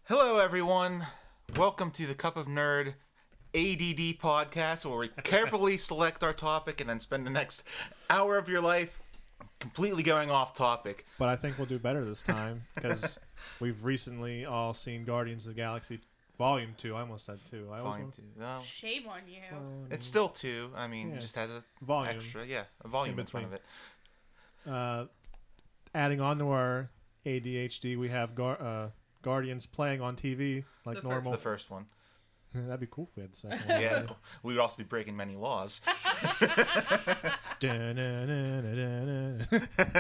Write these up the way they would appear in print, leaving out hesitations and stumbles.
Hello, everyone. Welcome to the Cup of Nerd ADD podcast, where we carefully select our topic and then spend the next hour of your life completely going off topic. But I think we'll do better this time because we've recently all seen Guardians of the Galaxy Volume 2. I almost said 2. Volume 2. No, Shame on you. it's still 2. I mean, Yeah. just has a volume. extra, a volume in front of it. Adding on to our ADHD, we have Guardians playing on TV like normal. The first one. That'd be cool if we had the second one. Yeah, we would also be breaking many laws. And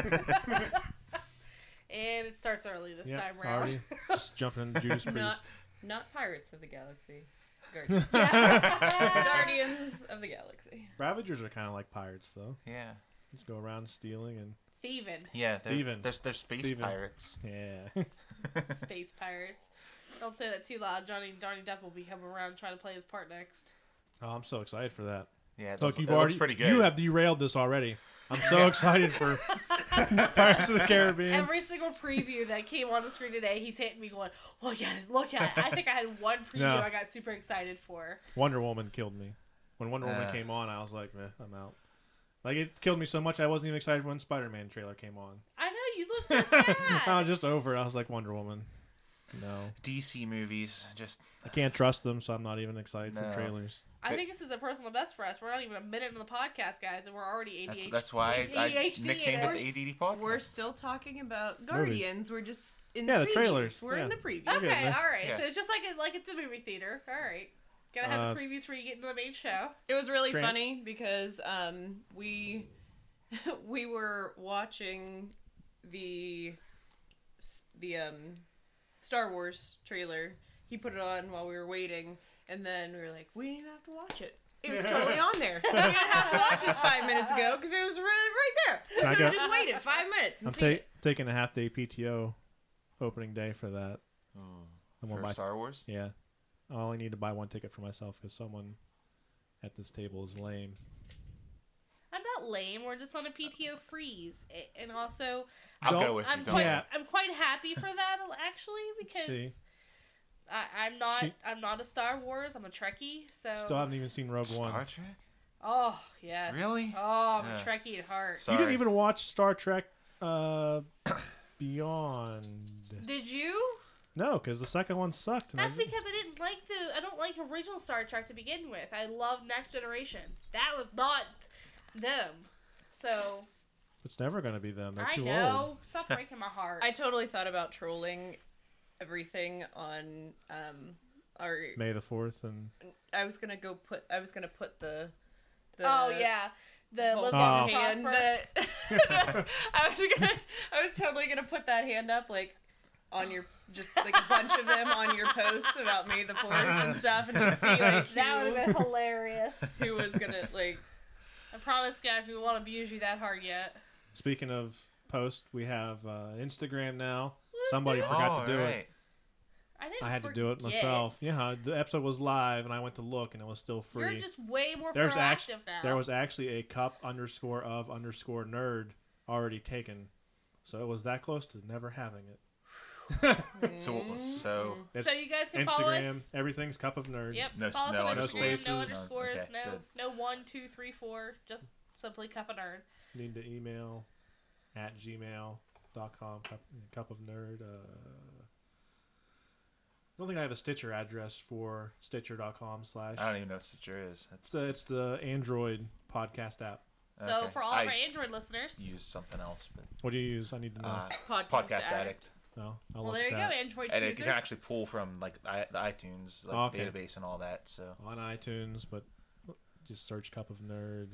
it starts early this time around. Already just jumping into Judas Priest. Not Pirates of the Galaxy. Guardians. Guardians of the Galaxy. Ravagers are kind of like pirates, though. Yeah. Just go around stealing and Thieving. Yeah, Thieving. They're space Thieving. pirates. yeah. Space pirates. Don't say that too loud. Johnny Depp will be coming around trying to play his part next. Oh, I'm so excited for that. Yeah, it Look, looks, you've it already looks pretty good. You have derailed this already. I'm so excited for Pirates of the Caribbean. Every single preview that came on the screen today, he's hitting me going, look at it, look at it. I think I had one preview No. I got super excited for. Wonder Woman killed me. When Wonder Woman came on, I was like, meh, I'm out. Like, it killed me so much, I wasn't even excited when Spider-Man trailer came on. I know, you look so sad. I was just over it. I was like, Wonder Woman. No. DC movies, just... I can't trust them, so I'm not even excited No. for trailers. I think this is a personal best for us. We're not even a minute into the podcast, guys, and we're already ADHD. That's why I ADHD nicknamed it the ADD podcast. We're still talking about Guardians. We're just in Yeah, the the previews. trailers. We're in Yeah. the preview. Okay. Okay, man. all right. Yeah. So it's just like it's a movie theater. All right. Gotta have the previews before you get into the main show. It was really Trent? funny because we were watching the Star Wars trailer. He put it on while we were waiting, and then we were like, we didn't have to watch it. It was totally on there. We didn't have to watch this 5 minutes ago because it was really right there. We Can I could have go- just waited 5 minutes and I'm seen it. taking a half-day PTO opening day for that. I'm gonna For buy- Star Wars? Yeah. I only need to buy one ticket for myself because someone at this table is lame. I'm not lame. We're just on a PTO freeze, and also I'll Don't- go with you. I'm Don't quite Yeah. I'm quite happy for that actually because See? I'm not She- I'm not a Star Wars. I'm a Trekkie. So Still haven't even seen Rogue One. Star Trek? oh yes. Really? Oh, I'm Yeah. a Trekkie at heart. Sorry. You didn't even watch Star Trek Beyond. Did you? No, because the second one sucked. and That's I- because I don't like original Star Trek to begin with. I love Next Generation. That was not them. So It's never going to be them. They're I too know. old. Stop breaking my heart. I totally thought about trolling everything on our. May the 4th and... I was gonna put the oh yeah, the Vulcan look Oh. on the hand prosper. I was totally gonna put that hand up like on your just like a bunch of them on your posts about May the 4th and stuff and just see like That would have been hilarious. who was gonna like. I promise, guys, we won't abuse you that hard yet. Speaking of post, we have Instagram now. Somebody forgot to do it. I I had to do it myself. Yeah, the episode was live, and I went to look, and it was still free. You're just way more There's proactive now. There was actually a cup_of_nerd already taken. So it was that close to never having it. So It's So you guys can follow us. Instagram, everything's Cup of Nerd. Yep. No- follow no us on underscores. Instagram. No No underscores. spaces. Okay, good. No 1, 2, 3, 4. Just simply Cup of Nerd. Need to email at gmail.com, cup of nerd. I don't think I have a Stitcher address for stitcher.com/ I don't even know what Stitcher is. It's the Android podcast app. So Okay. for all I of our Android listeners, use something else, but What do you use? I need to know. Podcast Addict. No, I'll well, look there at you that. go, Android And it users. can actually pull from like the iTunes Okay. database and all that. So On iTunes, but just search Cup of Nerd.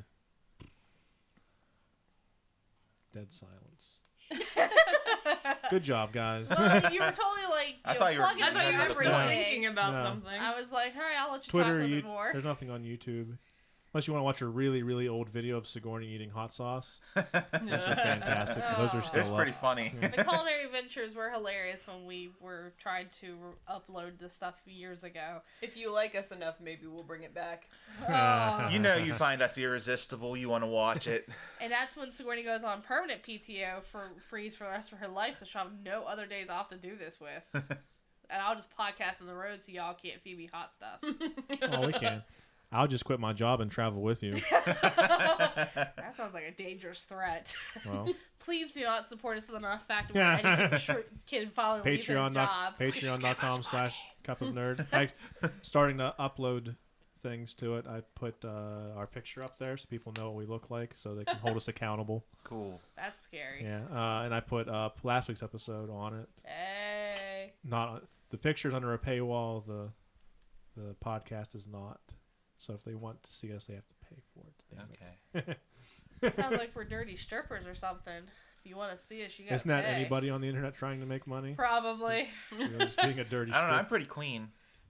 Dead silence. Good job, guys. Well, you were totally like, I thought you were- plugging I in thought you were Remember still that. thinking about No. something. I was like, all right, I'll let you Twitter, talk a little bit more. there's nothing on YouTube. Unless you want to watch a really, really old video of Sigourney eating hot sauce. Those are fantastic. 'cause those are still it's up. pretty funny. The culinary adventures were hilarious when we were trying to upload this stuff years ago. If you like us enough, maybe we'll bring it back. Oh, You know, you find us irresistible. You want to watch it. and that's when Sigourney goes on permanent PTO for freeze for the rest of her life, so she'll have no other days off to do this with. and I'll just podcast on the road so y'all can't feed me hot stuff. Oh, we can. I'll just quit my job and travel with you. That sounds like a dangerous threat. Well, Please do not support us in the fact where any kid following leave his job. Patreon.com/cupofnerd. Starting to upload things to it. I put our picture up there so people know what we look like, so they can hold us accountable. Cool. That's scary. Yeah, and I put up last week's episode on it. Hey. Not the picture's under a paywall. The podcast is not. So if they want to see us, they have to pay for it. Damn Okay. it. Sounds like we're dirty strippers or something. If you want to see us, you gotta Isn't that pay. anybody on the internet trying to make money? Probably. Just being a dirty I don't know. I'm strip. pretty clean.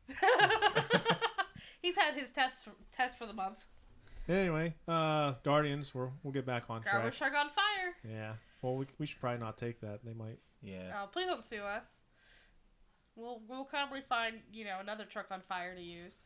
He's had his test for the month. Anyway, Guardians. We'll get back on Garbo track. Shark on fire. Yeah. Well, we should probably not take that. They might. Yeah. Oh, please don't sue us. We'll probably find another truck on fire to use.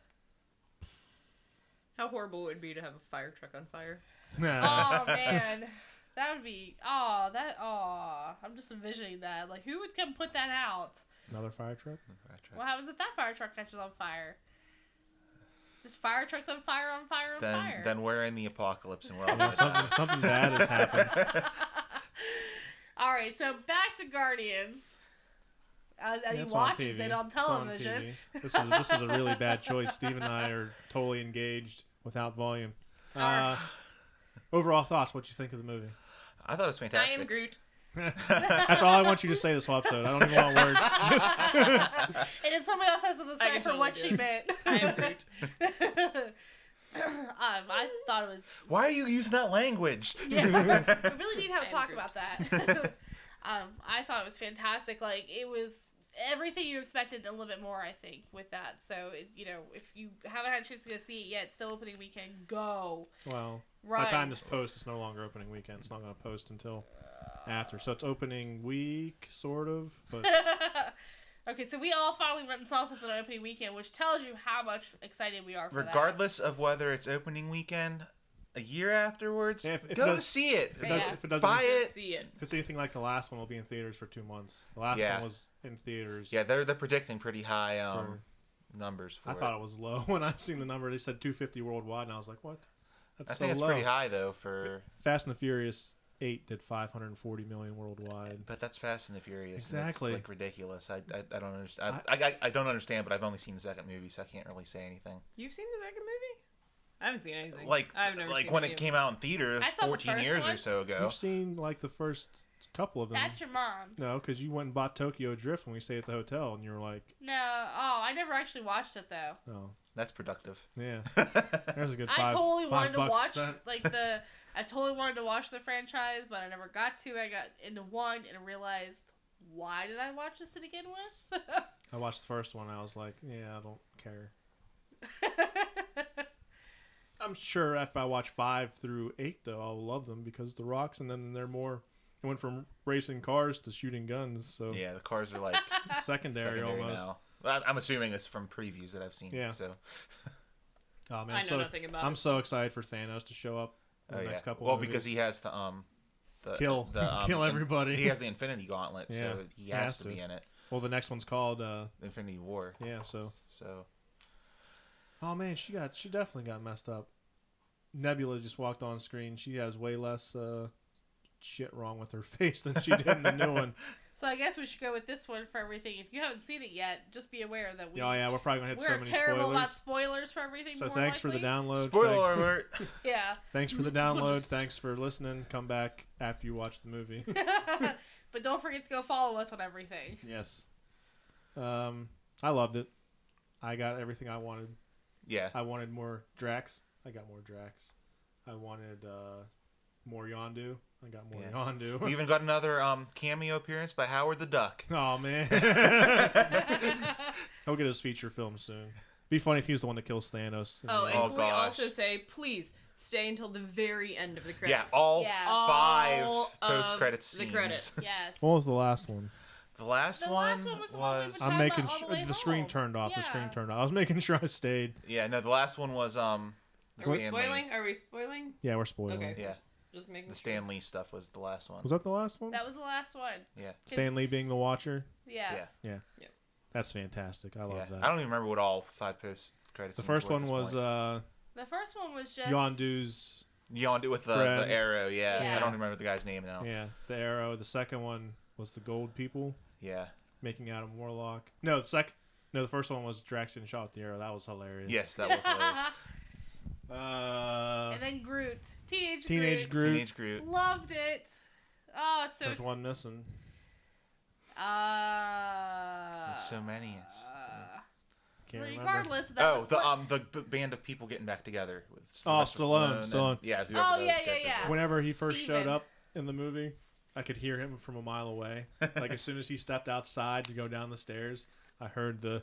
How horrible it would be to have a fire truck on fire. Oh man, that would be. I'm just envisioning that. Like, who would come put that out? Another fire truck. What happens if that fire truck catches on fire? Just fire trucks on fire on fire on fire. Then we're in the apocalypse and we're all Yeah, gonna die. something bad has happened. All right, so back to Guardians. And Yeah, he it's on watches TV. it on It's on television. TV. This is a really bad choice. Steve and I are totally engaged without volume. Overall thoughts? What you think of the movie? I thought it was I fantastic. am Groot. That's all I want you to say this whole episode. I don't even want words. And then somebody else has to I decide can for totally what do she it. meant. I am Groot. I thought it was. Why are you using that language? Yeah, we really need to have a I am talk Groot. about that. I thought it was fantastic. Like, it was everything you expected, a little bit more, I think, with that. So, if you haven't had a chance to go see it yet, it's still opening weekend. Go. Well, Right. by the time this posts, it's no longer opening weekend. It's not going to post until after. So it's opening week, sort of. But Okay, so we all finally went and saw something on opening weekend, which tells you how much excited we are for Regardless of whether it's opening weekend, a year afterwards, Yeah, if go it to does- see it. if it, does, Yeah. if it doesn't, Buy Just it. see it. if it's anything like the last one, will be in theaters for 2 months. The last Yeah. one was in theaters. Yeah, they're predicting pretty high For- numbers for I thought it was low when I seen the number. They said 250 worldwide, and I was like, what? That's I so think it's low. pretty high though for. Fast and the Furious 8 did 540 million worldwide. But that's Fast and the Furious. and Exactly. It's like ridiculous. I don't understand. I don't understand, but I've only seen the second movie, so I can't really say anything. You've seen the second movie? I haven't seen anything. Like I've never seen when any it of came out in theaters I saw the 14 first years one. or so ago. You've seen like the first couple of them. That's your mom. No, because you went and bought Tokyo Drift when we stayed at the hotel, and you were like, No. Oh, I never actually watched it, though. oh, That's productive. yeah. There's a good I totally wanted to $5 watch spent. I totally wanted to watch the franchise, but I never got to. I got into one and realized, why did I watch this to begin with? I watched the first one. I was like, yeah, I don't care. I'm sure if I watch 5 through 8, though, I'll love them because The Rock's, and then they're more. It went from racing cars to shooting guns, so Yeah, the cars are like secondary almost. now. Well, I'm assuming it's from previews that I've seen. Yeah. So. Oh man, I know nothing about I'm it. so excited for Thanos to show up in the next couple. Well, movies. because he has the Kill everybody. He has the Infinity Gauntlet, Yeah, so he has to be in it. Well, the next one's called Infinity War. yeah. So So oh man, she definitely got messed up. Nebula just walked on screen. She has way less shit wrong with her face than she did in the new one. So I guess we should go with this one for everything. If you haven't seen it yet, just be aware that Oh yeah, we're probably gonna hit so we're many terrible about spoilers. spoilers for everything. So more thanks for the likely. download. spoiler alert. Yeah. Thanks for the We'll download. just- Thanks for listening. Come back after you watch the movie. But don't forget to go follow us on everything. Yes. I loved it. I got everything I wanted. Yeah. I wanted more Drax. I got more Drax. I wanted more Yondu. I got more Yeah. Yondu. We even got another cameo appearance by Howard the Duck. Oh man. He'll get his feature film soon. Be funny if he was the one that kills Thanos. Oh, and Oh, can we gosh. also say, please stay until the very end of the credits. Yeah, all Yeah. 5 All of post-credit the scenes. credits. Yes. What was the last one? The last The one last one was the one we was was- I'm Talking making about all the way the screen home. turned off. The screen Yeah. turned off. I was making sure I stayed. yeah. No, the last one was the Are we Stan Lee. spoiling? Are we spoiling? Yeah, we're spoiling. Okay. Yeah, Just making the sure. Stan Lee stuff was the last one. Was that the last one? That was the last one. Yeah. Stan Lee being the Watcher. Yes. Yeah. That's fantastic. I love Yeah. that. I don't even remember what all 5 post credits. The first one was The first one was just Yondu's. Yondu with the Friend. arrow. Yeah. Yeah. I don't remember the guy's name now. Yeah, the arrow. The second one was the gold people Yeah. making Adam Warlock. No, the first one was Drax getting shot with the arrow. That was hilarious. Yes, that was hilarious. And then Groot, Teenage Teenage Groot. Teenage Groot. Loved it. Oh, so. There's one missing. There's so many. It's Can't remember. regardless, that's the band of people getting back together with Oh, Sylvester Stallone. and- yeah. whoever Oh, those yeah, characters yeah. were. Whenever he first showed Steven. up in the movie, I could hear him from a mile away. Like as soon as he stepped outside to go down the stairs, I heard the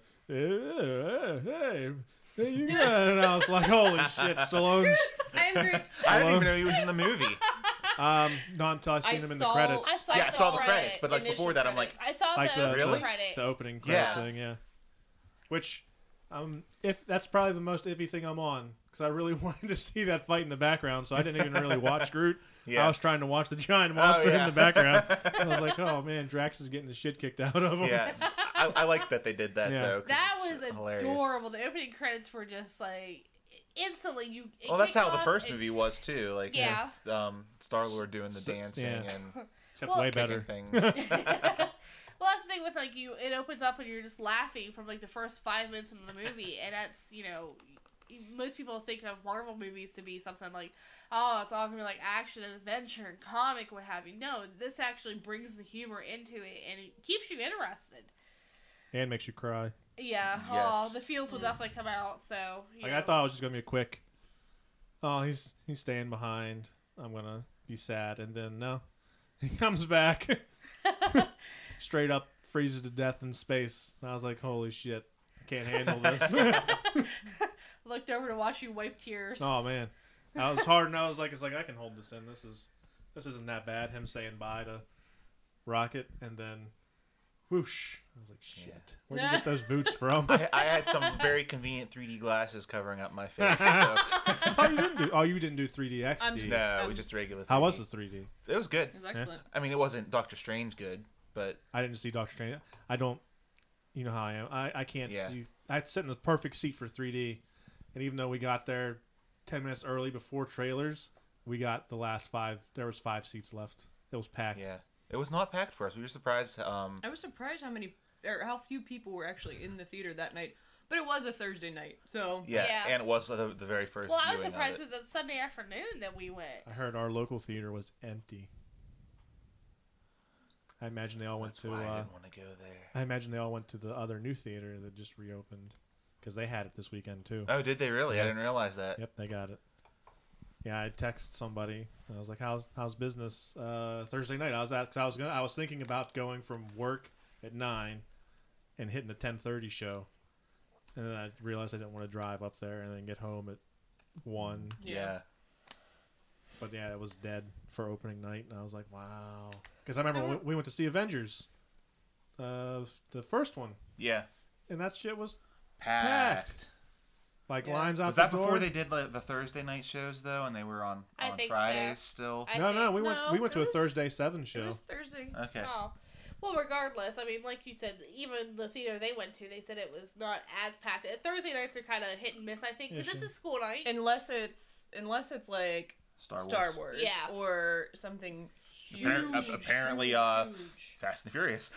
hey, you got-" and I was like, "Holy shit, Stallone's!" I am Groot. I didn't even know he was in the movie. Not until I seen him in the credits, I saw the credit, credits, but like before that, I'm like, I saw Like the, the- Really? credit. the opening credit Yeah. thing, yeah. Which, if that's probably the most iffy thing I'm on, because I really wanted to see that fight in the background, so I didn't even really watch Groot. Yeah. I was trying to watch the giant monster yeah. in the background. I was like, oh man, Drax is getting the shit kicked out of him. yeah. I like that they did that Yeah. though. 'cause That it's was hilarious. adorable. The opening credits were just like instantly you. it Well, that's kicked how the off first and- movie was too. Like, Yeah. Star-Lord doing the So- dancing yeah. and Except Well, way kicking better. things. Well, that's the thing with like you. It opens up and you're just laughing from like the first 5 minutes of the movie, and that's most people think of Marvel movies to be something like, oh, it's all gonna be like action and adventure and comic, what have you. No, this actually brings the humor into it, and it keeps you interested. And makes you cry. Yeah. Yes. Oh, the feels will definitely come out. So. Like I thought it was just gonna be a quick. Oh, he's staying behind. I'm gonna be sad, and then no, he comes back. Straight up freezes to death in space. And I was like, holy shit, I can't handle this. Looked over to watch you wipe tears. Oh man, that was hard, and I was like, it's like I can hold this in. This isn't that bad. Him saying bye to Rocket, and then whoosh. I was like, shit, where'd you get those boots from? I had some very convenient 3D glasses covering up my face. So. You didn't do 3D XD. No, we just regular 3D. How was the 3D? It was good. It was excellent. I mean, it wasn't Doctor Strange good, but I didn't see Doctor Strange. I don't. You know how I am. I can't Yeah. see. I sit in the perfect seat for 3D, and even though we got there 10 minutes early before trailers, we got the last 5. There was 5 seats left. It was packed. yeah, it was not packed for us. We were surprised. I was surprised how few people were actually in the theater that night. But it was a Thursday night, so Yeah, Yeah. and it was the very first. Well, I was viewing of surprised it. because it's Sunday afternoon that we went. I heard our local theater was empty. I imagine they all went That's to. why I didn't want to go there. I imagine they all went to the other new theater that just reopened because they had it this weekend too. Oh, did they really? Yeah. I didn't realize that. Yep, they got it. Yeah, I texted somebody. And I was like, "How's business Thursday night?" I was thinking about going from work at 9 and hitting the 10:30 show, and then I realized I didn't want to drive up there and then get home at 1. Yeah. But yeah, it was dead for opening night, and I was like, "Wow!" Because I remember when we went to see Avengers, the first one, Yeah. and that shit was Packed. like Yeah. lines out Was the that door. before they did the Thursday night shows though, and they were on I think so. Fridays still? I No, think- we went to it a was- Thursday 7 it show. was Thursday. Okay. Oh. Well, regardless, I mean, like you said, even the theater they went to, they said it was not as packed. Thursday nights are kind of hit and miss, I think, because Yeah, it's sure. a school night. Unless it's like Star Wars Yeah. or something huge. Apparently, huge. Fast and Furious.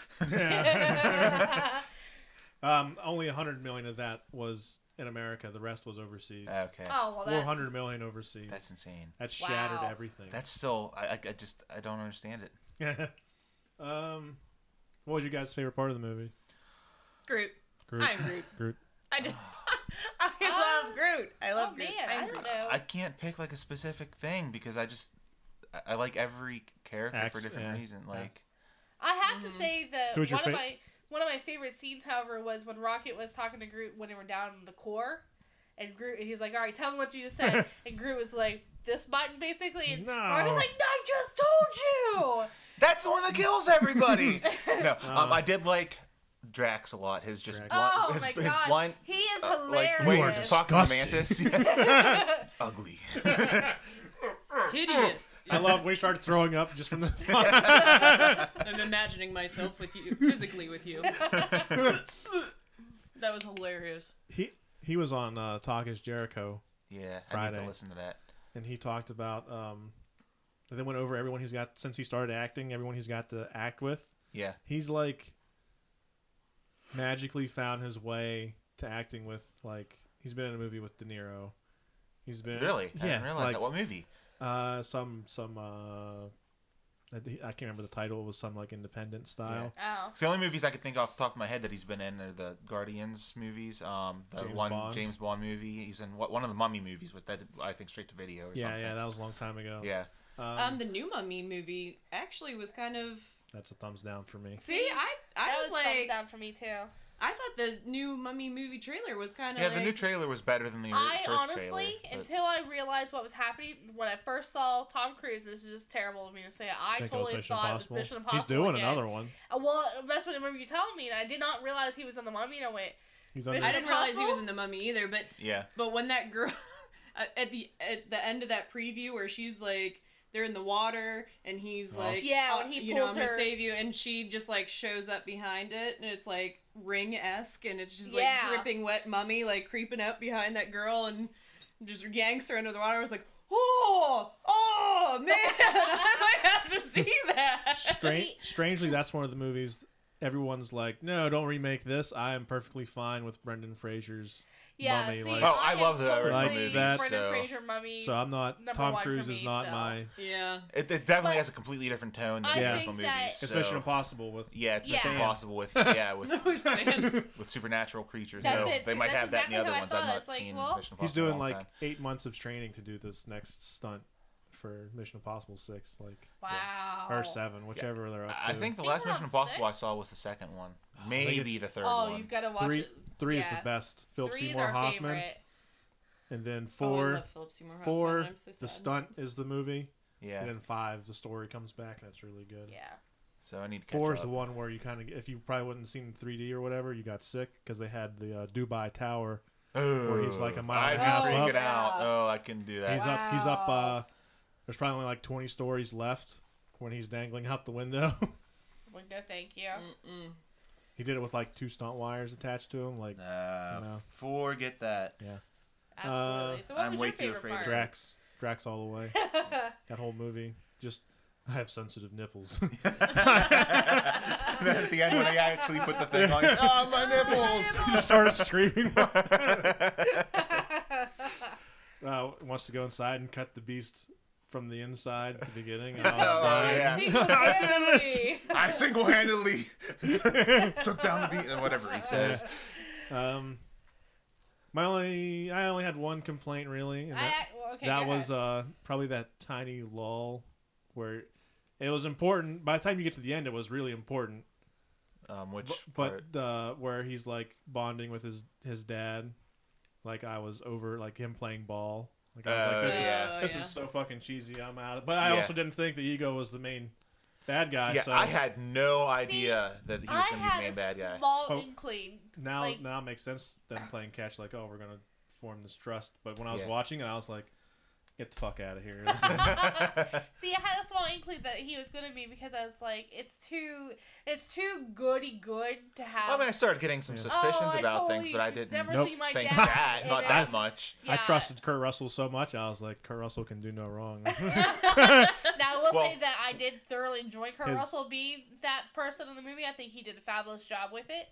Only 100 million of that was in America. The rest was overseas. Okay. Oh, well, 400 million overseas. That's insane. That shattered Wow. everything. That's still. I don't understand it. What was your guys' favorite part of the movie? Groot. Groot. I'm Groot. Groot. I do. I love Groot. I love Oh, Groot. man, I I'm don't Groot. know. I can't pick like a specific thing because I like every character for a different yeah. reason. Like, I have to say that Who's your one of my favorite scenes, however, was when Rocket was talking to Groot when they were down in the core, and he's like, "All right, tell me what you just said," and Groot was like, "This button," basically, and No. Rocket's like, "No, I just told you." that's the one that kills everybody. No, I did like Drax a lot. His just Drax. blind, Oh his, my his god, blind, he is like hilarious. the way You are he's talking to disgusting. Mantis. Yes. Ugly. hideous. I love when he started throwing up just from the thought. I'm imagining myself with you, physically with you. That was hilarious. He was on Talk Is Jericho, Yeah, I Friday. need to listen to that. and he talked about they went over everyone he's got since he started acting, everyone he's got to act with. Yeah. He's like magically found his way to acting with, like, he's been in a movie with De Niro. He's been Really? I yeah, didn't realize like, that. What movie? I can't remember the title. It was some like independent style. Oh. So the only movies I could think off the top of my head that he's been in are the Guardians movies, the James Bond movie. He's in one of the Mummy movies with that, I think, straight to video or something. Yeah, that was a long time ago. Yeah. The new Mummy movie actually was kind of. That's a thumbs down for me. See, I That was thumbs like, down for me too. I thought the new Mummy movie trailer was kind of. Yeah, the new trailer was better than the I first honestly, trailer. but- until I realized what was happening, when I first saw Tom Cruise, this is just terrible of me to say, I Think it was totally Mission thought Impossible. it was Mission Impossible. He's doing again. another one. Well, that's what I remember you telling me, and I did not realize he was in the Mummy, and I went, He's Mission under. I didn't realize he Impossible? was in the Mummy either, but Yeah. when that girl at the end of that preview where she's like. They're in the water, and he's like, Yeah, oh, when he you know, pulls I'm gonna her- save you, and she just like shows up behind it, and it's like Ring-esque, and it's just Yeah. like dripping wet mummy like creeping up behind that girl, and just yanks her under the water. I was like, oh man, I might have to see that. Strangely, that's one of the movies. Everyone's like, no, don't remake this. I am perfectly fine with Brendan Fraser's yeah, Mummy. see, Like, Oh, I am love the original totally movie, Like Brendan so- Fraser Mummy. so I'm not. Number Tom one for Cruise me, is not so. my. Yeah. It definitely But- has a completely different tone than I the think original that- movies. It's so- Mission Impossible with. Yeah, it's Mission Yeah. Impossible with with Stand. supernatural creatures. That's So it. they might That's have that in the exactly other what I ones. thought. I've not It's like, seen well- Mission Impossible. He's doing in a long like time. 8 months of training to do this next stunt for Mission Impossible 6, like Wow. or 7, whichever they're up to. I think the Think last we're Mission on Impossible I 6? saw was the second one. think Maybe the third Oh, one. you've got to watch Three- it. 3 is Yeah. the best. Philip 3 is Seymour our Hoffman, favorite. and then Oh, I 4, love Philip Seymour Hoffman. 4, I'm so the sad. stunt is the movie, Yeah. and then 5, the story comes back and it's really good. Yeah. So I need to catch 4 is up. the one where you kind of, if you probably wouldn't have seen 3D or whatever, you got sick because they had the Dubai Tower. where he's like a mile I'd and a be half freaking up. out. Oh, I couldn't do that. He's up. Wow. There's probably only like 20 stories left when he's dangling out the window. Well, no, thank you. Mm-mm. He did it with like 2 stunt wires attached to him, like No, forget that. Absolutely. So what I'm was way your too favorite afraid part? Drax all the way. That whole movie, just I have sensitive nipples. And then at the end when I actually put the thing on, oh, my nipples! He just started screaming. Wants to go inside and cut the beast from the inside at the beginning. And I was Oh, like, yeah. Single-handedly. I single-handedly took down the beat, whatever he says. I only had one complaint really, and Okay, that go was ahead. probably that tiny lull where it was important. By the time you get to the end, it was really important. Which But where he's like bonding with his dad, like I was over like him playing ball. Like I was like, this yeah. is so fucking cheesy. I'm out. But I Yeah. also didn't think the ego was the main bad guy. yeah, So I had no idea that he was I going to be the had main a bad guy. small Oh. inkling. now like- it makes sense them playing catch. Like, oh, we're gonna form this trust. But when I was Yeah. watching it, I was like, get the fuck out of here. This is, See, I had a small inkling that he was gonna be because I was like, it's too goody good to have. Well, I mean, I started getting some Yeah. suspicions I about totally things, but I didn't never Nope. see my think dad that, in not it. that much. I Yeah. trusted Kurt Russell so much. I was like, Kurt Russell can do no wrong. Now I will Well- say that I did thoroughly enjoy Kurt His- Russell being that person in the movie. I think he did a fabulous job with it.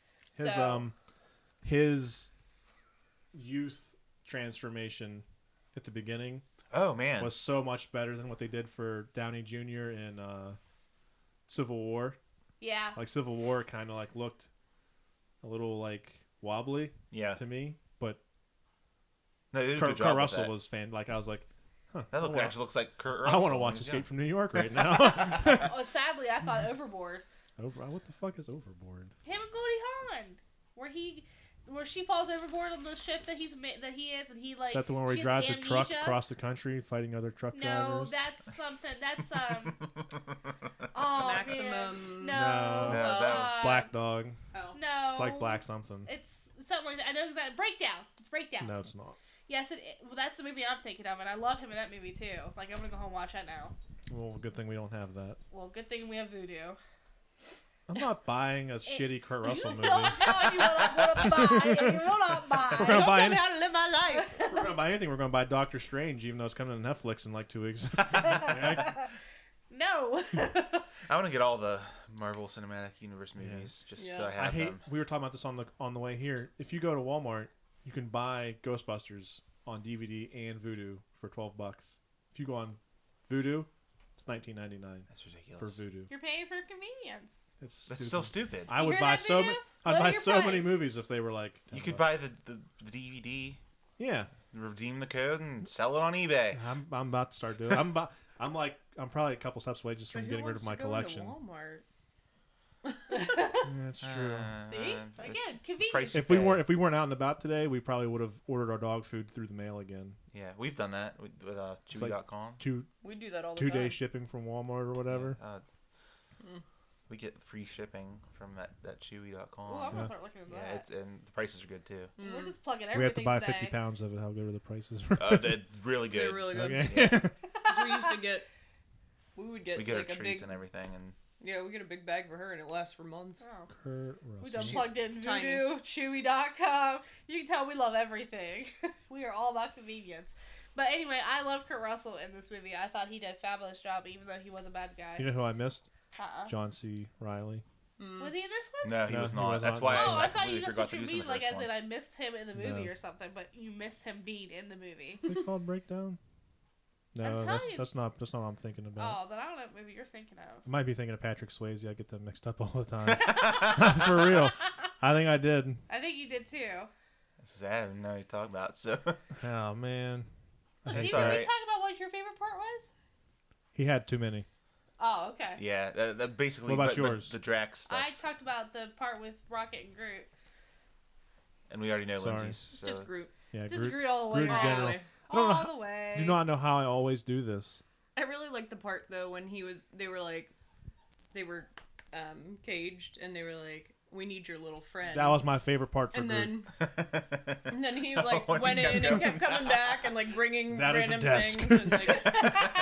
His youth transformation at the beginning Oh, man. was so much better than what they did for Downey Jr. in Civil War. Yeah. Like Civil War kind of like looked a little like wobbly Yeah. to me, but No, they did a Kurt good job with Russell that. was like I was like, huh, That I actually looks like Kurt I Russell. want to when watch he's Escape young. from New York right now. Oh, sadly, I thought Overboard. What the fuck is Overboard? Him and Goldie Hawn, where she falls overboard on the ship that he is, and he like. Is that the one where he she drives has a truck amnesia? across the country fighting other truck No, drivers? that's something. That's Oh Maximum. Man. No, that was Black Dog. Oh. No. It's like Black something. It's something like that. I know exactly. Breakdown. It's Breakdown. No, it's not. Yes, well, that's the movie I'm thinking of, and I love him in that movie too. Like, I'm gonna go home and watch that now. Well, good thing we don't have that. Well, good thing we have Voodoo. I'm not buying a shitty Kurt Russell You movie. don't tell me what I'm gonna buy, and you will not buy. We're gonna Don't buy tell any- me how to live my life. We're gonna buy anything. We're gonna buy Doctor Strange, even though it's coming to Netflix in like 2 weeks. Yeah, No. I want to get all the Marvel Cinematic Universe movies just so I Yeah. have I hate. them. We were talking about this on the way here. If you go to Walmart, you can buy Ghostbusters on DVD and Vudu for $12. If you go on Vudu, it's $19.99 That's for ridiculous. Vudu. You're paying for convenience. It's That's stupid. still stupid. I You would hear buy that, so Vudu? many. I'd Lower buy your so many price. movies if they were like. You $10. could buy the DVD, Yeah, redeem the code, and sell it on eBay. I'm about to start doing. I'm probably a couple steps away just from But who getting rid of wants my to go into collection. Walmart? Yeah, that's true. See? Again, convenience. price- If we weren't out and about today, we probably would have ordered our dog food through the mail again. Yeah, we've done that with It's like- Chewy.com. We do that all the 2 time. day shipping from Walmart or whatever. Yeah, we get free shipping from that Chewy.com. Oh, I'm gonna start looking at Yeah, that. and the prices are good too. We're just plugging We have to everything buy today. 50 pounds of it. How good are the prices for They're really good. They're really good. Okay. 'Cause we used to get, we would get We get like our a treats big, and everything, and yeah, we get a big bag for her and it lasts for months. Oh. Kurt We Russell. done plugged in tiny. Voodoo, Chewy.com. You can tell we love everything. We are all about convenience. But anyway, I love Kurt Russell in this movie. I thought he did a fabulous job, even though he was a bad guy. You know who I missed? Uh-uh. John C. Riley. Was he in this one? no, he No, was he not. was That's not. why Oh, I I thought completely you that's forgot what to you use him mean, in the like first as one. in I missed him in the movie No. or something, but you missed him being in the movie. Is it called Breakdown? No, telling that's, you. that's not what I'm thinking about. Oh, then I don't know what movie you're thinking of. I might be thinking of Patrick Swayze. I get them mixed up all the time. For real. I think I did. I think you did too. This is I didn't know what you're talking about. So Oh man. Well, It's Steve, did we alright. talk about what your favorite part was? He had too many. Oh, okay. yeah, that basically. What about but yours? The Drax stuff, I talked about the part with Rocket and Groot. and we already know Sorry. Lindsay's. So. Just Groot. Yeah, Just Groot. Groot all the way. Groot in around. general. Anyway, I don't know All how- the way. do not know how I always do this. I really liked the part though when they were caged and they were like, we need your little friend. That was my favorite part for and Groot. then he like When he went kept in and going. kept coming back and like bringing That is a random desk. things. And, like,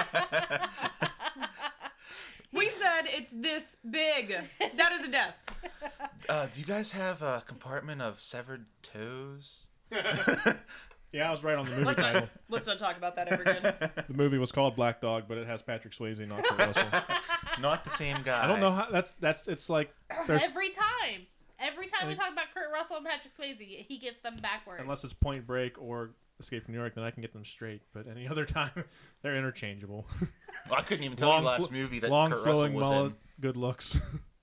we said it's this big. That is a desk. Do you guys have a compartment of severed toes? Yeah, I was right on the movie title. Let's not talk about that ever again. The movie was called Black Dog, but it has Patrick Swayze, not Kurt Russell. Not the same guy. I don't know how that's it's like there's Every time we talk about Kurt Russell and Patrick Swayze, he gets them backwards. unless it's Point Break or Escape from New York, then I can get them straight. But any other time, they're interchangeable. Well, I couldn't even tell you the last movie that long Kurt Russell flowing was mullet, in. good looks.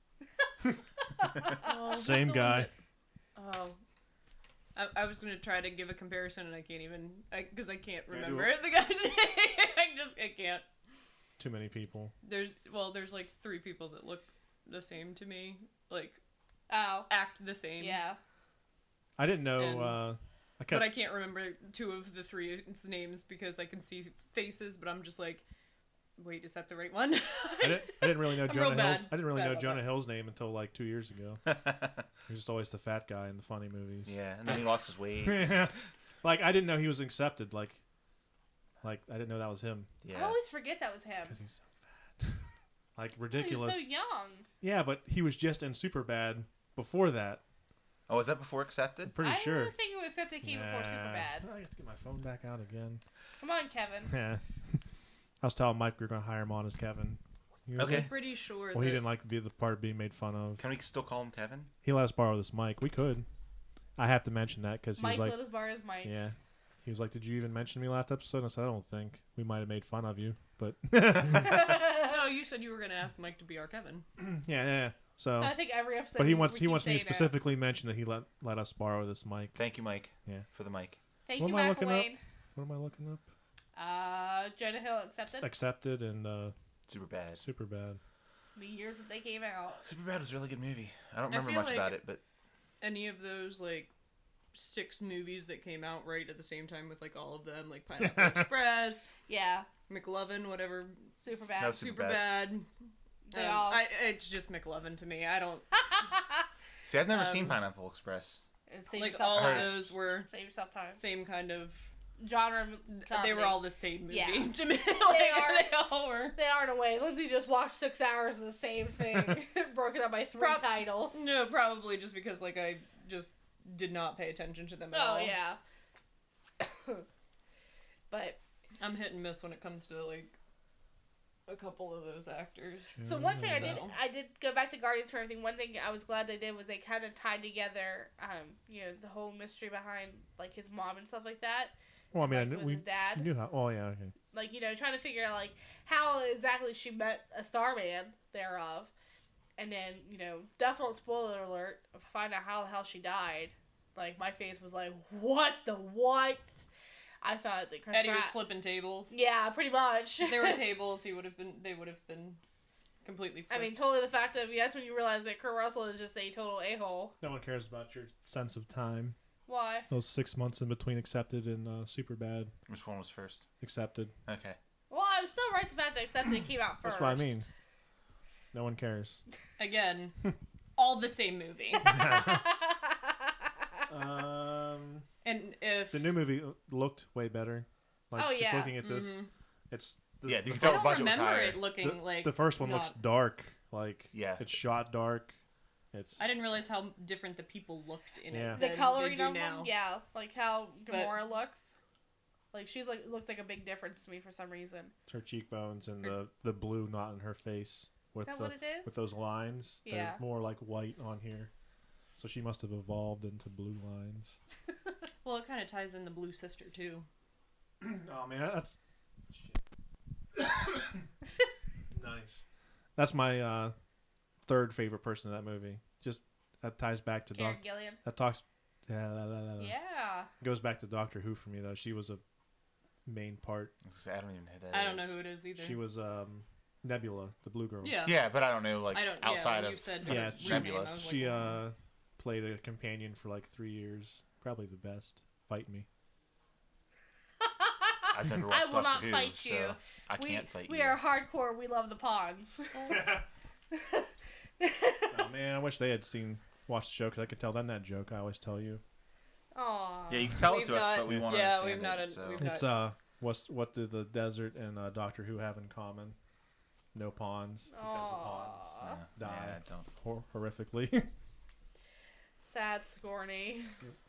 Oh, what's Same the one guy. that- I was gonna try to give a comparison and I can't even because I can't Yeah, do remember it. the guy's name. I can't. Too many people. There's like 3 people that look the same to me, like Oh, act the same. yeah. I didn't know. And- I kept. But I can't remember 2 of the 3's names because I can see faces, but I'm just like, wait, is that the right one? I didn't really know I'm real Jonah Hill's. bad. I didn't really Bad know about Jonah that. Hill's name until like 2 years ago. He was just always the fat guy in the funny movies. Yeah, and then he lost his weight. Like I didn't know he was accepted. Like I didn't know that was him I Yeah. always forget that was him. because he's so fat. Like He ridiculous. was so young. Yeah, but he was just in Superbad before that. Oh, was that before Accepted? Pretty I sure. don't think it was except it came before Superbad. I have to get my phone back out again. Come on, Kevin. Yeah. I was telling Mike we were going to hire him on as Kevin. He was Okay. like- Pretty sure. well, he that- didn't like to be the part being made fun of. Can we still call him Kevin? He let us borrow this mic. We could. I have to mention that because he Mike was let like, us borrow his mic. yeah. He was like, did you even mention me last episode? And I said, I don't think. We might have made fun of you, but No, you said you were gonna ask Mike to be our Kevin. yeah. So I think every episode. But he we wants keep me to saying that. specifically mention that he let us borrow this mic. Thank you, Mike. Yeah. For the mic. Thank What you, am I looking up? McElwain. What am I looking up? Jonah Hill accepted Accepted and Super bad. super bad. the years that they came out. Super bad was a really good movie. I don't I remember feel much like- about it, but Any of those like 6 movies that came out right at the same time with like all of them, like Pineapple Express, Yeah, McLovin, whatever, super bad. That was super Superbad. bad. They all. It's just McLovin to me. I don't see, I've never seen Um, Pineapple Express. Save like yourself all time. of those were Save yourself time. same kind of genre. They were all the same movie. Yeah. To me. They are. They all were. They are in a way. Lindsay just watched 6 hours of the same thing, broken up by 3 titles. No, probably just because like I just did not pay attention to them at all. Oh yeah. But I'm hit and miss when it comes to like a couple of those actors. so one thing So- I did go back to Guardians for everything. One thing I was glad they did was they kind of tied together, the whole mystery behind like his mom and stuff like that. Well, I mean, I Like, knew, with we his dad. knew how. Oh, yeah, okay. Like, trying to figure out, like, how exactly she met a Starman thereof. And then, definite spoiler alert, find out how the hell she died. Like, my face was like, what the what? I thought that Chris Eddie was Pratt... flipping tables. Yeah, pretty much. If there were tables, they would have been completely flipped. I mean, totally the fact of, yes, when you realize that Kurt Russell is just a total a-hole. No one cares about your sense of time. Why? Those 6 months in between Accepted and Superbad. Which one was first? Accepted. Okay. Well, I'm still right the fact that Accepted came out first. That's what I mean. No one cares. Again, all the same movie. And if The new movie looked way better. Like, Oh, just yeah. looking at this, Mhm. it's... Yeah, you can I tell the don't budget was remember higher. it looking like the first one not- looks dark. Like, Yeah. it's shot dark. It's... I didn't realize how different the people looked in Yeah. it. The than coloring they do of now. them, yeah, like how But- Gamora looks. Like she's like looks like a big difference to me for some reason. her cheekbones and the blue not in her face with Is that the what it is? with those lines. Yeah. They're more like white on here. So she must have evolved into blue lines. Well, it kind of ties in the Blue Sister too. Oh man, that's nice. That's my third favorite person in that movie. Just that ties back to Karen Gillian. that talks Yeah. goes back to Doctor Who for me though. She was a main part. I don't even know who that I don't know is. who it is either. She was Nebula, the blue girl. Yeah. Yeah, but I don't know, like, I don't. outside yeah, of... you said Yeah, her she- name, Nebula. I was like, She oh. played a companion for like 3 years. Probably the best. Fight me. I've never I watched will Doctor not Who, fight so you. I can't fight We you. are hardcore. We love the pawns. Oh man, I wish they had watched the show because I could tell them that joke. I always tell you. Aw. Yeah, you can tell it We've to us, not- but we want to yeah, understand we've not it. un- So. we've It's what do the desert and Doctor Who have in common? No pawns because the pawns Aw. Yeah, die don't. horrifically. Sad, Scorny.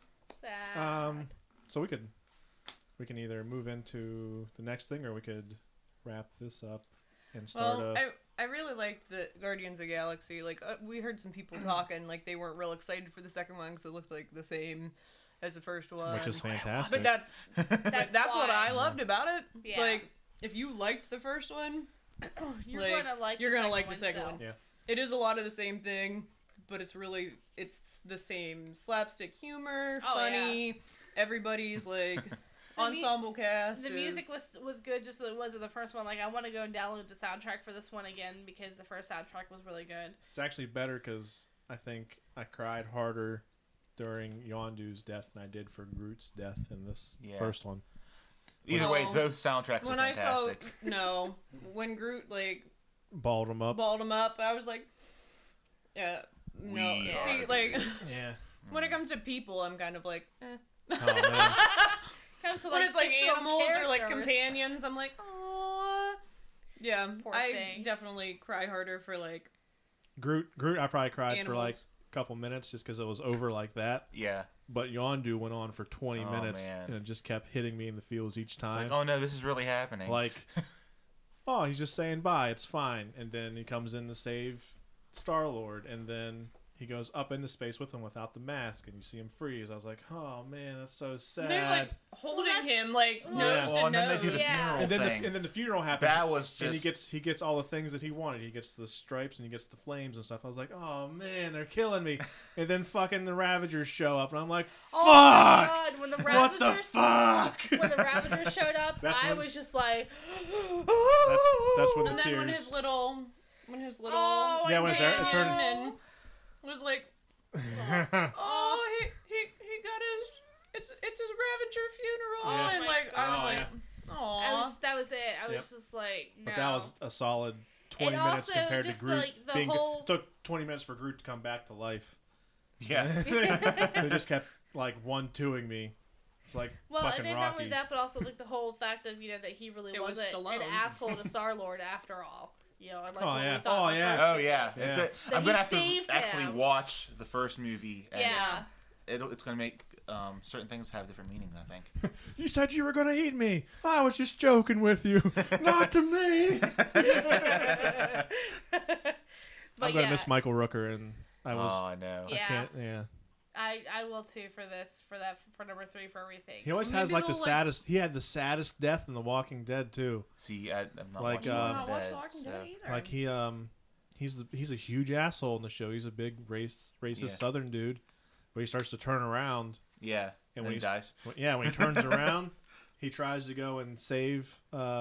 Sad. So we can either move into the next thing or we could wrap this up and start Well, I really liked the Guardians of the Galaxy. Like we heard some people talking like they weren't real excited for the second one because it looked like the same as the first one. which is fantastic. But that's what why. I loved about it. Yeah. Like if you liked the first one, You're like, gonna like. you're the gonna like the second second one. one. So. Yeah. it is a lot of the same thing, but it's the same slapstick humor, Oh, funny. Everybody's like mu- ensemble cast. The music is- was good, just as it was in the first one. Like I want to go and download the soundtrack for this one again because the first soundtrack was really good. It's actually better because I think I cried harder during Yondu's death than I did for Groot's death in this Yeah. first one. Either way, Well, both soundtracks are when I saw fantastic. when Groot like Balled him up. balled him up, I was like, yeah, no. We See, are like Yeah. when it comes to people, I'm kind of like, eh. Oh man. Comes to, When it's like fictional animals or like characters. companions, I'm like, oh. Yeah, Poor I thing. definitely cry harder for like Groot, I probably cried for animals. like a couple minutes just because it was over like that. Yeah. But Yondu went on for 20 Oh, minutes man. and it just kept hitting me in the feels each It's time. like, oh no, this is really happening. Like, oh, he's just saying bye. It's fine. And then he comes in to save Star-Lord. And then he goes up into space with him without the mask. And you see him freeze. I was like, oh, man, that's so sad. there's like holding that's- him like well, nose Yeah. well, to and then they nose. do the Yeah. funeral and then thing. and then the funeral happens. That was just... and he gets all the things that he wanted. He gets the stripes and he gets the flames and stuff. I was like, oh man, they're killing me. And then fucking the Ravagers show up, and I'm like, fuck! Oh my God, when the What the Ravagers, fuck? when the Ravagers showed up, That's I when- was just like, that's when And the then when tears. his little Oh, Yeah, when his I it turned- know. and was like, oh, he got his it's his Ravager funeral, Yeah. and like I was Oh, like, yeah. aw. that was it. I was Yep. just like, no. But that was a solid 20 And minutes also compared to just, Groot like, the being. whole- It took 20 minutes for Groot to come back to life. Yeah. they just kept like 1-2ing me. It's like Well, fucking and then not Rocky. only that, but also like the whole fact of that he really It was wasn't an Stallone. asshole to Star-Lord after all. Unlike Oh, what yeah. we thought Oh, the yeah. first Oh movie. yeah, Yeah. That I'm he gonna have to saved actually him. watch the first movie. And Yeah. it's gonna make certain things have different meanings. I think. You said you were gonna eat me. I was just joking with you. Not to me. But I'm gonna yeah, miss Michael Rooker, and I was. Oh no. Yeah. I can't. Yeah. I will too for number 3 for everything. He always Maybe has like the they'll, saddest. He had the saddest death in The Walking Dead too. See, I'm not Like, watching You um, wanna Walking watch Dead, The Walking so- Dead either? Like he's a huge asshole in the show. He's a big racist Yeah. Southern dude, but he starts to turn around. Yeah. And And when when he he's- dies. When he turns around, he tries to go and save.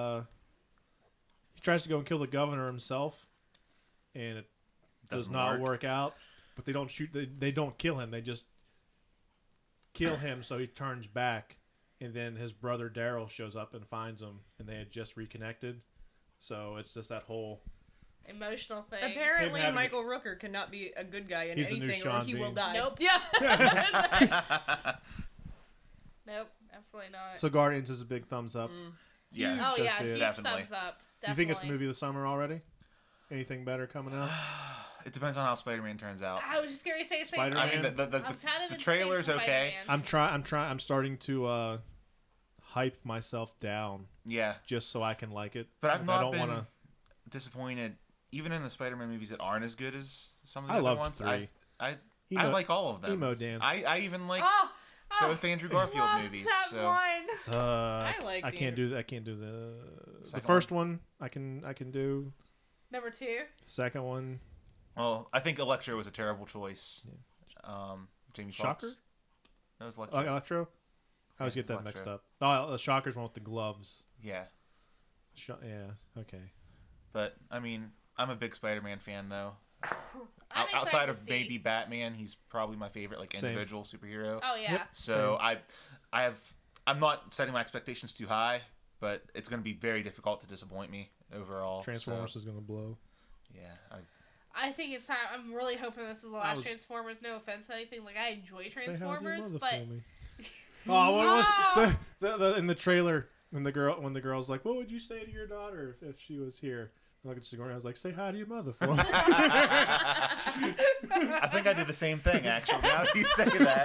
He tries to go and kill the governor himself, and it does Doesn't not work. work out. But they don't shoot. They don't kill him. They just kill him. So he turns back, and then his brother Daryl shows up and finds him, and they had just reconnected. So it's just that whole. Emotional thing. Apparently, Him having Michael Rooker cannot be a good guy in He's the new anything, or Sean he will Bean. die. Nope. Yeah. Nope, absolutely not. So Guardians is a big thumbs up. Yeah. Oh Just yeah, see it. huge Definitely. thumbs up. You think it's the Definitely. movie of the summer already? Anything better coming out? It depends on how Spider-Man turns out. I was just gonna say the same Spider-Man. thing. I mean, the I'm kind of the in trailer's space okay. Spider-Man. I'm starting to hype myself down Yeah, just so I can like it. but I've Like, not I don't been wanna. disappointed, even in the Spider-Man movies that aren't as good as some of the I other loved ones. 3. I Emo- like all of them. Emo Dance. I even like Oh, both Andrew Garfield love movies. that So one. I liked I can't Andrew. do. I can't do the Second first one. I can do. Number 2. The second one. well, I think Electro was a terrible choice. Jamie Foxx. Shocker? That was Electro. Electro. I always Yeah, get that Electro. mixed up. Oh, the Shocker's one with the gloves. Yeah, Yeah. Okay. but I mean, I'm a big Spider-Man fan though. I'm excited Outside to of see. maybe Batman, he's probably my favorite like Same. individual superhero. Oh yeah. Yep. So I'm not setting my expectations too high, but it's going to be very difficult to disappoint me overall. Transformers So, is gonna blow. yeah, I think it's time. I'm really hoping this is the I last was- Transformers. No offense to anything. Like I enjoy Say hi to your Transformers, mother but for me. Oh, No! the in the trailer when the girl's like, "What would you say to your daughter if she was here?" I look at Sigourney. I was like, "Say hi to your mother for me." I think I did the same thing actually. Now that you say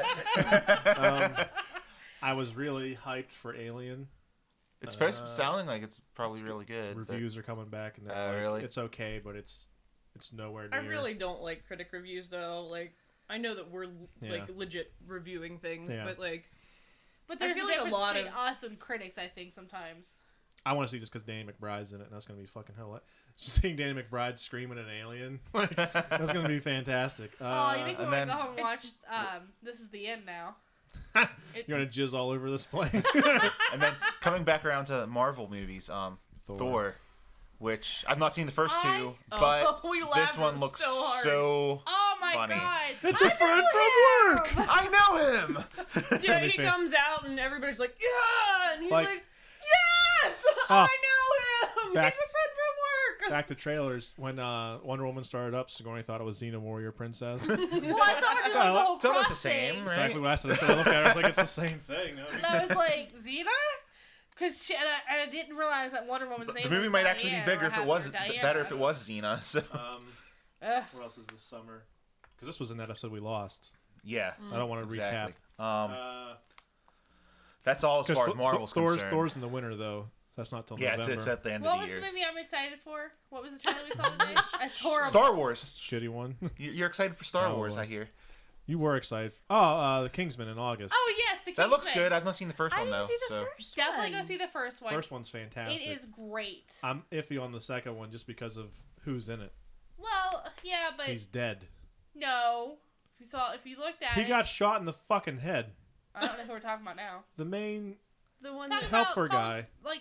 that, I was really hyped for Alien. it's supposed to sounding like it's probably really good. but- Reviews are coming back, and they're Oh, like, really? it's okay, but it's nowhere near. I really don't like critic reviews though. Like, I know that we're Yeah. like legit reviewing things, Yeah. but like, But I there's feel a like a difference lot between of- us and critics. I think sometimes. I want to see just because Danny McBride's in it, and that's gonna be fucking hell. Seeing Danny McBride screaming an alien, that's gonna be fantastic. Oh, you make me and want to then- go home and watch. This is the end now. You're gonna jizz all over this plane. And then coming back around to Marvel movies, Thor, which I've not seen the first two, but we this laughed one looks so hard. so. Oh my Funny. god! It's a friend from work. I know him. Yeah, be he fan- comes out and everybody's like, yeah, and he's Like- like, yes, I know him. Back- He's a friend from work. Back to trailers. When Wonder Woman started up, Sigourney thought it was Xena Warrior Princess. Well, I thought it was the whole It's almost the cross same, thing. right? Exactly what I said. I looked at her. I was like, it's the same thing. And I was like, Xena? Because I didn't realize that Wonder Woman's name The movie was might actually be Diana, bigger or if it having was her Diana. better if it was Xena. So Ugh. What else is this summer? Because this was in that episode we lost. yeah, I don't want to exactly. recap. That's all as far as Marvel's concerned. Thor's in the winter though. That's not till Yeah, November. it's at the end What of was the the year. movie I'm excited for? What was the trailer we saw today? It's horrible. Star Wars. Shitty one. You're excited for Star No. Wars, I hear. You were excited. Oh, the Kingsman in August. Oh yes, the That looks Kingsman. good. I've not seen the first I one didn't though. see the So first Definitely one. go see the first one. First one's fantastic. It is great. I'm iffy on the second one just because of who's in it. Well, yeah, but He's dead. no. If you looked at He it, got shot in the fucking head. I don't know who we're talking about now. The main The one Talking that help about her guy. Like,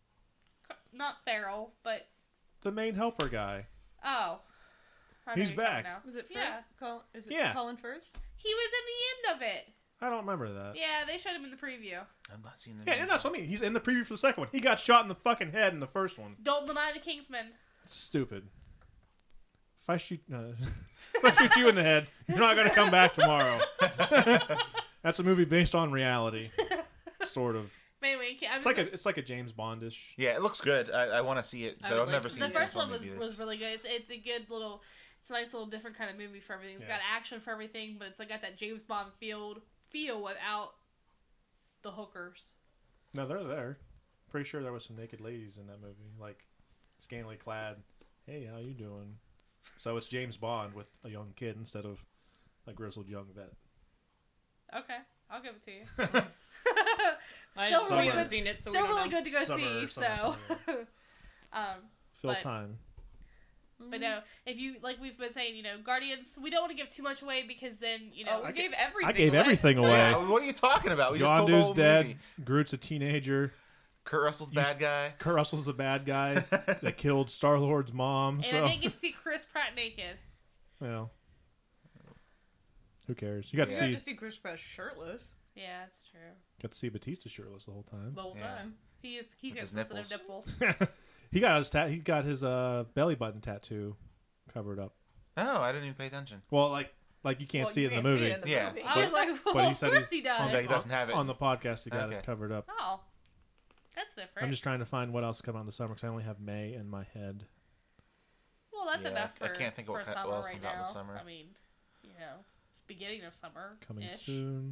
not Farrell, but helper guy. oh, I know He's who you're talking back. now. was it. Firth? Yeah. Is it Yeah. Colin Firth? He was in the end of it. I don't remember that. Yeah, they showed him in the preview. I've not seen the Yeah, movie. and that's what I mean. He's in the preview for the second one. He got shot in the fucking head in the first one. Don't deny the Kingsman. That's stupid. If I shoot you in the head, you're not gonna come back tomorrow. That's a movie based on reality. sort of. Anyway, It's like a James Bondish. Yeah, it looks good. I want to see it, I though would I've like never to seen the it. first one was really good. It's a good little, it's a nice little different kind of movie for everything. It's Yeah. got action for everything, but it's like got that James Bond feel without the hookers. No, they're there. Pretty sure there was some naked ladies in that movie, like scantily clad. Hey, how you doing? So it's James Bond with a young kid instead of a grizzled young vet. Okay, I'll give it to you. I Still still really haven't good. seen it, so Still we don't really know. good to go Summer, see. summer, Fill But- time. But no, if you like we've been saying, Guardians, we don't want to give too much away because then Oh, we gave everything. I gave away. everything away. Yeah, what are you talking about? We just told the Yondu's whole dead. movie. Groot's a teenager. Kurt Russell's bad guy. Kurt Russell's the bad guy that killed Star Lord's mom. And So, I didn't get to see Chris Pratt naked. well, who cares? You got You to got see to see Chris Pratt shirtless Yeah, that's true. Batista shirtless the whole time. the whole Yeah. time. He With got his sensitive nipples. he got his belly button tattoo covered up. Oh, I didn't even pay attention. Well, like you can't Well, see you it in the can't see movie. it in the Yeah. movie. I was like, well, but he of said course he's- he does. Okay, he doesn't have it. On the podcast, he got Okay. it covered up. Oh, that's different. I'm just trying to find what else coming on the summer because I only have May in my head. Well, that's Yeah, enough I for, can't think of for what summer else right comes out in now. the summer. I mean, it's beginning of summer. Coming soon.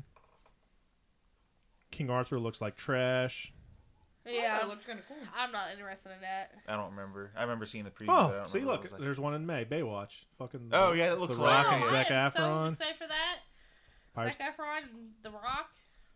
King Arthur looks like trash. Yeah, Oh, it looked kind of cool. I'm not interested in that. I don't remember. I remember seeing the preview. but I Oh, don't see, remember what look, it was like. there's one in May. Baywatch. Fucking. Oh, yeah, it looks The like Rock it. and Oh, Zac I am so Efron. excited for that. Pirates- Zac Efron and The Rock.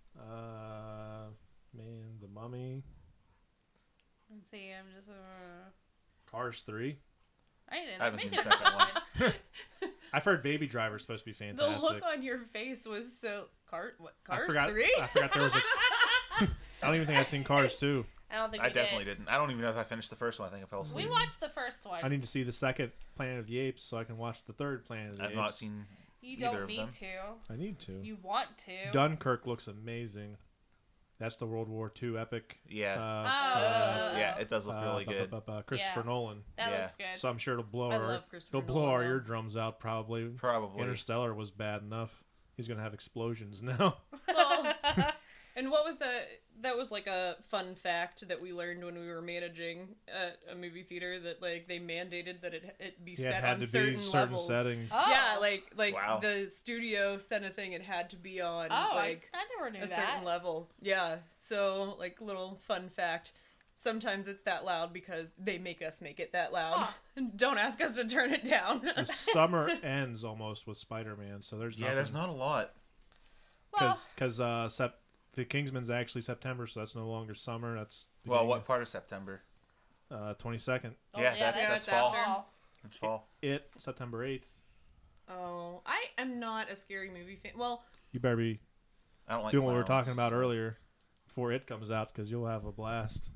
Man, The Mummy. Let's see, I'm just. Cars 3. I didn't I haven't seen make the it second one. I've heard Baby Driver's supposed to be The fantastic. look on your face was so Cars I forgot 3? I forgot there was a. I don't even think I've seen Cars 2. I don't think I we definitely did. didn't. I don't even know if I finished the first one. I think I fell asleep. We watched the first one. I need to see the second Planet of the Apes so I can watch the third Planet of the I've Apes. not seen you either don't of need them. to. I need to. You want to. Dunkirk looks amazing. That's the World War II epic. Yeah. Oh. Yeah, it does look really good. Christopher Yeah. Nolan. That Yeah. looks good. So I'm sure it'll blow I our love Christopher it'll blow Nolan, our though. eardrums out probably. Probably. Interstellar was bad enough. He's gonna have explosions now. Well, and what was that? That was like a fun fact that we learned when we were managing at a movie theater that like they mandated that it be Yeah, it set had on to certain be certain levels. settings. Oh. Yeah, like Wow. the studio sent a thing. It had to be on Oh, like I never knew a that. certain level. Yeah. So like little fun fact. Sometimes it's that loud because they make us make it that loud. Don't ask us to turn it down. The summer ends almost with Spider-Man, so there's Yeah, there's not a lot. Well, because the Kingsman's actually September, so that's no longer summer. That's Well, what part of September? 22nd. oh, Yeah, that's that's fall. after. It's fall. It September 8th. Oh, I am not a scary movie fan. Well, You better be I don't like doing what we were clowns, talking about so- earlier before it comes out, because you'll have a blast.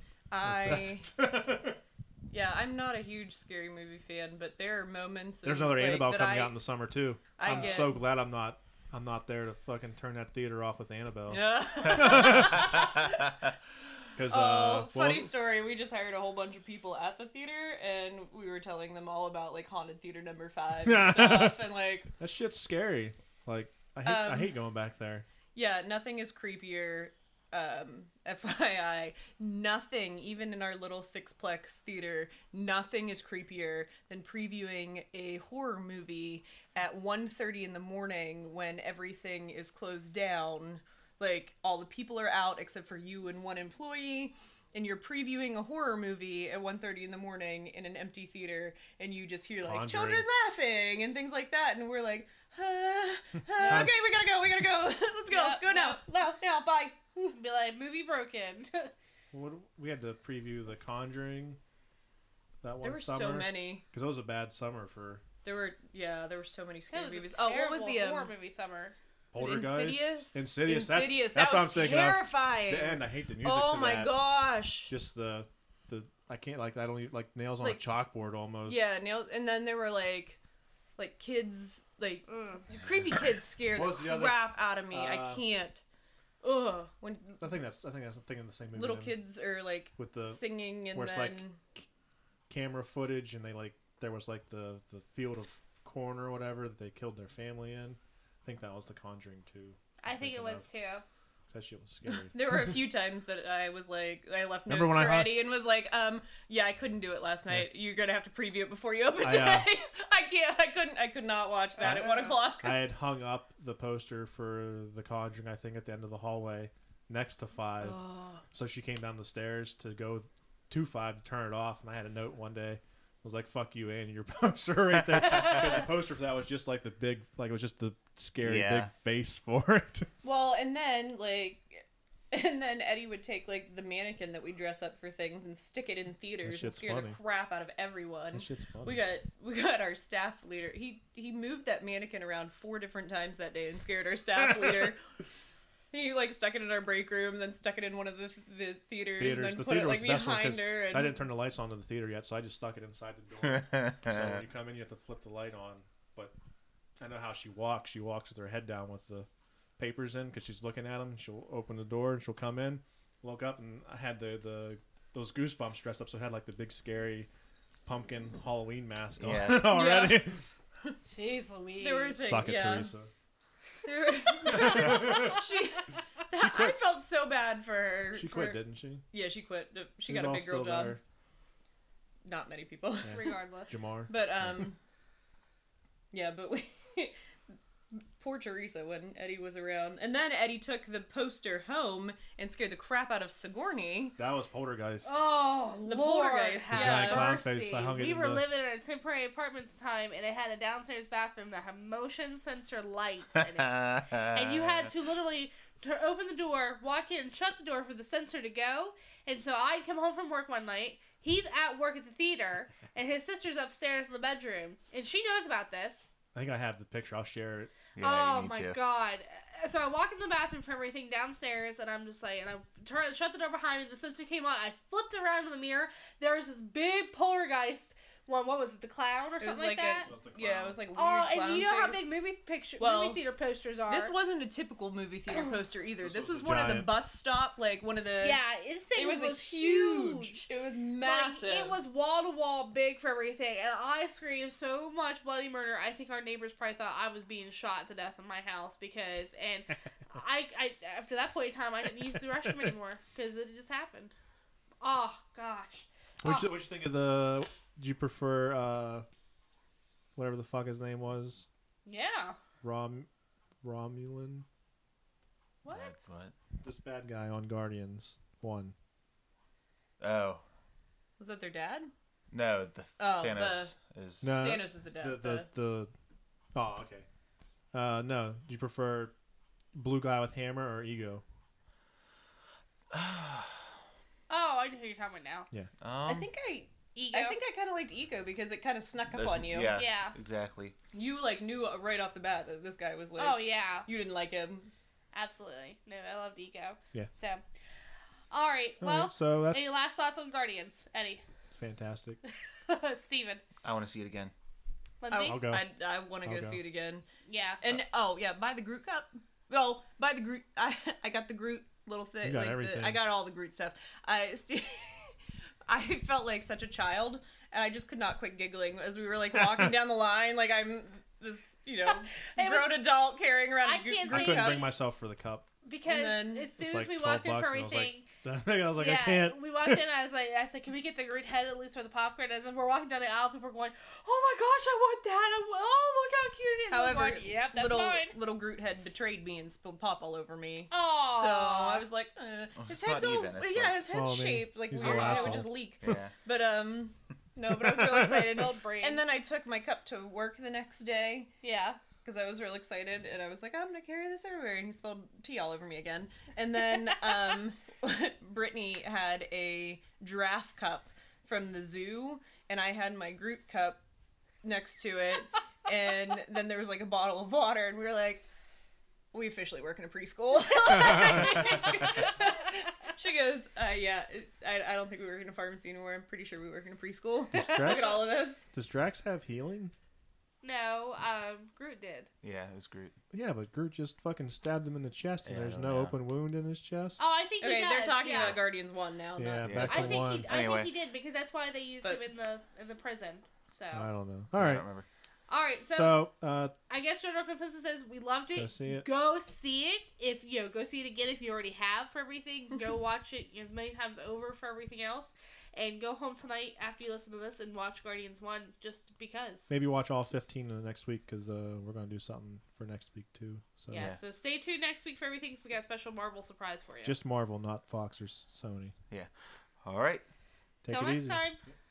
Yeah, I'm not a huge scary movie fan, but there are moments. There's in, another like, Annabelle that coming I- out in the summer too. I I'm get- so glad I'm not there to fucking turn that theater off with Annabelle. Yeah. Because Funny story. We just hired a whole bunch of people at the theater, and we were telling them all about like haunted theater number 5 and stuff, and like, that shit's scary. Like I hate going back there. yeah, nothing is creepier. FYI, nothing, even in our little sixplex theater, nothing is creepier than previewing a horror movie at 1:30 in the morning when everything is closed down. Like, all the people are out except for you and one employee, and you're previewing a horror movie at 1:30 in the morning in an empty theater, and you just hear, like, Conjuring. children laughing and things like that, and we're like, okay, we gotta go, let's go, Yeah, go now, now, bye. be like, movie broken. We had to preview The Conjuring. That one There were summer. so many. Because it was a bad summer for There were so many That scary was movies. a Oh, what was terrible the horror movie summer? Poltergeist. Insidious. That's That what I'm was thinking terrifying. of. The end. I hate the music. Oh to my that. gosh. Just the I can't I don't even, like nails on Like- a chalkboard almost. Yeah, nailed. And then there were like kids, like creepy kids scared What was the the other- crap out of me. I can't. Ugh. When I think I'm thinking of the same movie. little then. kids are like with the singing and where then it's like camera footage and they like there was like the field of corn or whatever that they killed their family in. I think that was The Conjuring 2. I think it thinking was of. too. That shit was scary. There were a few times that I was like, I left Remember notes when for I hung- Eddie and was like, yeah, I couldn't do it last night. You're gonna have to preview it before you open I, today. I can't. I could not watch that at 1 o'clock. I had hung up the poster for The Conjuring, I think, at the end of the hallway next to 5. Oh. So she came down the stairs to go to 5 to turn it off, and I had a note one day. I was like, "Fuck you, Annie, your poster right there." Because the poster for that was just like the big, like it was just the scary Yeah. big face for it. Well, and then Eddie would take like the mannequin that we dress up for things and stick it in theaters and shit's scare funny. the crap out of everyone. That shit's funny. We got our staff leader. He moved that mannequin around 4 different times that day and scared our staff leader. He like stuck it in our break room, then stuck it in one of the theaters, and then The put it theater was like the best one behind because her. And I didn't turn the lights on to the theater yet, so I just stuck it inside the door. So when you come in, you have to flip the light on. But I know how she walks. She walks with her head down with the papers in because she's looking at them. She'll open the door and she'll come in, look up, and I had those goosebumps dressed up, so I had like the big scary pumpkin Halloween mask on Yeah. already. Jeez Louise. There were things, Suck it, yeah. Teresa. I felt so bad for her. She quit, didn't she? Yeah, she quit. She Who's got a all big girl still job. there? Not many people. Yeah. Regardless. Jamar. But yeah, but we poor Teresa when Eddie was around, and then Eddie took the poster home and scared the crap out of Sigourney. That was Poltergeist. Oh, The Lord, poltergeist, have the giant clown mercy. face, I hung it We in were the- living in a temporary apartment at the time, and it had a downstairs bathroom that had motion sensor lights in it. And you had to literally open the door, walk in, shut the door for the sensor to go. And so I'd come home from work one night. He's at work at the theater, and his sister's upstairs in the bedroom. And she knows about this. I think I have the picture. I'll share it. Yeah, you Oh need my to. god. So I walk in the bathroom for everything downstairs, and I'm just like, and I shut the door behind me. The sensor came on. I flipped around in the mirror. There was this big poltergeist one. What was it? The clown or It was something like like that? Yeah, it was like a weird Oh, clown and you know how face. big movie Well, theater posters are. This wasn't a typical movie theater poster either. This This was was a one of the giant- bus stop, like one of the. Yeah, this thing it was, was huge. It was massive. Like, it was wall to wall big for everything, and I screamed so much bloody murder. I think our neighbors probably thought I was being shot to death in my house because, and I after that point in time, I didn't use the restroom anymore because it just happened. Oh gosh. What'd you think of the? Did you prefer whatever the fuck his name was? Yeah. Romulan? What? What? This bad guy on Guardians 1. Oh. Was that their dad? No, the Oh, Thanos is... No, Thanos is the dad. the oh, okay. No. Do you prefer blue guy with hammer or Ego? Oh, I know who you're talking about now. Yeah. I think I Ego. I kind of liked Ego because it kind of snuck up There's- on you. Yeah, Yeah. exactly. You like knew right off the bat that this guy was like. Oh yeah. You didn't like him. Absolutely. No, I loved Ego. Yeah. So. All right. All Well, right, so that's any last thoughts on Guardians, Eddie? fantastic. Steven. I want to see it again. Lindsay? I'll go. I want to I'll go go. see it again. Yeah. And oh yeah, buy the Groot cup. Well, buy the Groot. I got the Groot little thing. You got everything. I got all the Groot stuff. I felt like such a child, and I just could not quit giggling as we were like walking down the line. Like I'm this, It grown adult carrying around I a can't I say- Groot couldn't cup. bring myself for the cup. Because And then as soon it's as like we 12 walked in for bucks, and I was like, everything, I was like, yeah, I can't. we walked in. I was like, can we get the Groot head at least for the popcorn? And then we're walking down the aisle. People are going, oh my gosh, I want that! Oh, look how cute it is! I'm However, going, yep, that's fine. little Groot had betrayed me and spilled pop all over me. Oh, So I was like, it's his not head's all, even, it's yeah, like- his head's Oh, man, shaped like he's a weird. little It would asshole. just leak. Yeah. But no, but I was really excited. Build brains. And then I took my cup to work the next day yeah. because I was real excited, and I was like, I'm gonna carry this everywhere, and he spilled tea all over me again. And then Brittany had a giraffe cup from the zoo, and I had my Groot cup next to it, and then there was like a bottle of water, and we were like, we officially work in a preschool. She goes, yeah, I don't think we work in a pharmacy anymore. I'm pretty sure we work in a preschool. Does Look Drax, at all of this. does Drax have healing? No, Groot did. Yeah, it was Groot. Yeah, but Groot just fucking stabbed him in the chest, and Yeah, there's I no don't know. open wound in his chest. Oh, I think he Okay, does. they're talking yeah. about Guardians 1 now. Yeah, not back I to think one. I Anyway. think he did because that's why they used But- him in the prison. So I don't know. I All right. don't remember. All right, So, I guess general consensus is we loved it. Go see it. Go see it. If go see it again if you already have for everything. Go watch it as many times over for everything else, and go home tonight after you listen to this and watch Guardians 1 just because. maybe watch all 15 in the next week because we're gonna do something for next week too. So Yeah, so stay tuned next week for everything because we got a special Marvel surprise for you. just Marvel, not Fox or Sony. All right. Take Till it next easy. time.